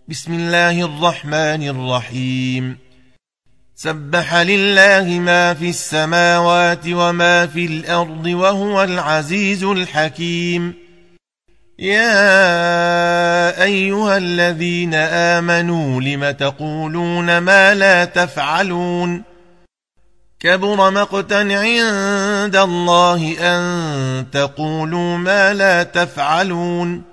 بسم الله الرحمن الرحيم. سبح لله ما في السماوات وما في الأرض وهو العزيز الحكيم. يا أيها الذين آمنوا لم تقولون ما لا تفعلون؟ كبر مقتا عند الله أن تقولوا ما لا تفعلون.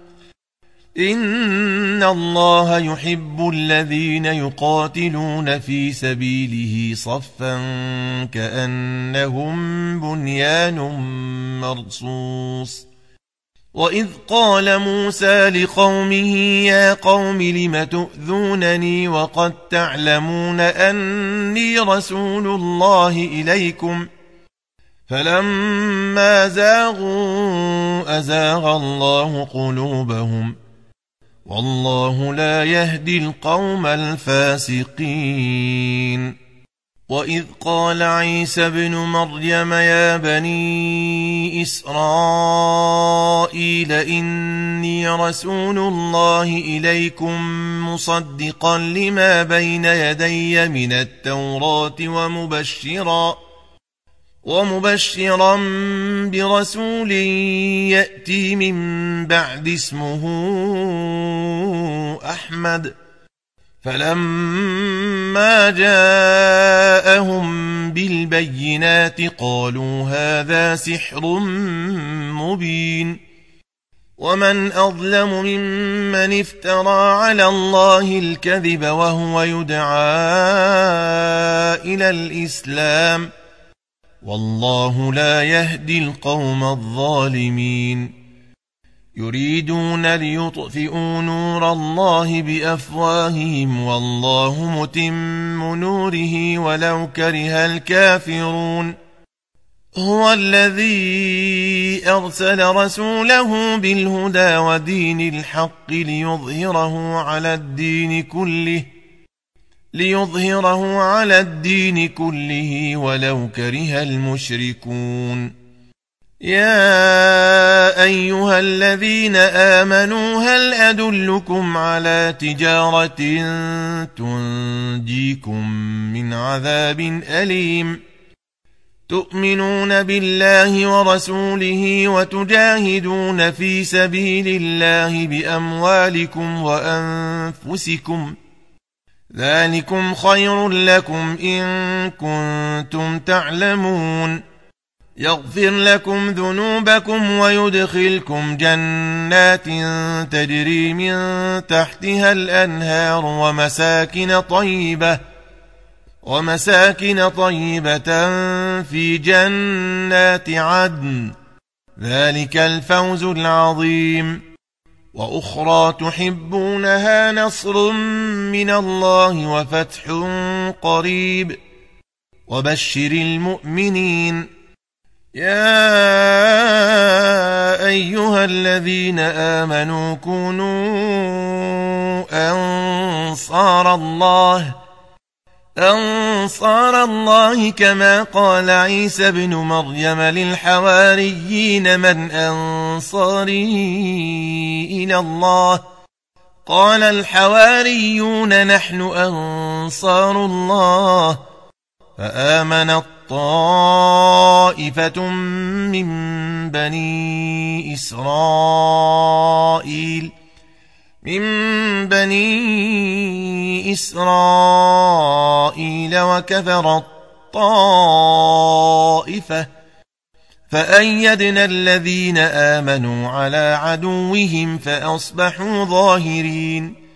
إن الله يحب الذين يقاتلون في سبيله صفا كأنهم بنيان مرصوص. وإذ قال موسى لقومه يا قوم لم تؤذونني وقد تعلمون أني رسول الله إليكم فلما زاغوا أزاغ الله قلوبهم والله لا يهدي القوم الفاسقين. وإذ قال عيسى ابن مريم يا بني إسرائيل إني رسول الله إليكم مصدقا لما بين يدي من التوراة ومبشرا برسول يأتي من بعد اسمه أحمد. فلما جاءهم بالبينات قالوا هذا سحر مبين. ومن أظلم ممن افترى على الله الكذب وهو يدعى إلى الإسلام والله لا يهدي القوم الظالمين. يريدون ليطفئوا نور الله بأفواههم والله متم نوره ولو كره الكافرون. هو الذي أرسل رسوله بالهدى ودين الحق ليظهره على الدين كله ولو كره المشركون. يا أيها الذين آمنوا هل أدلكم على تجارة تنجيكم من عذاب أليم؟ تؤمنون بالله ورسوله وتجاهدون في سبيل الله بأموالكم وأنفسكم ذلكم خير لكم إن كنتم تعلمون. يغفر لكم ذنوبكم ويدخلكم جنات تجري من تحتها الأنهار ومساكن طيبة في جنات عدن ذلك الفوز العظيم. وأخرى تحبونها نصر من الله وفتح قريب وبشر المؤمنين. يا أيها الذين آمنوا كونوا أنصار الله كما قال عيسى ابن مريم للحواريين من أنصاري إلى الله؟ قال الحواريون نحن أنصار الله. فآمنت طائفة من بني إسرائيل وكفرت طائفة فأيدنا الذين آمنوا على عدوهم فأصبحوا ظاهرين.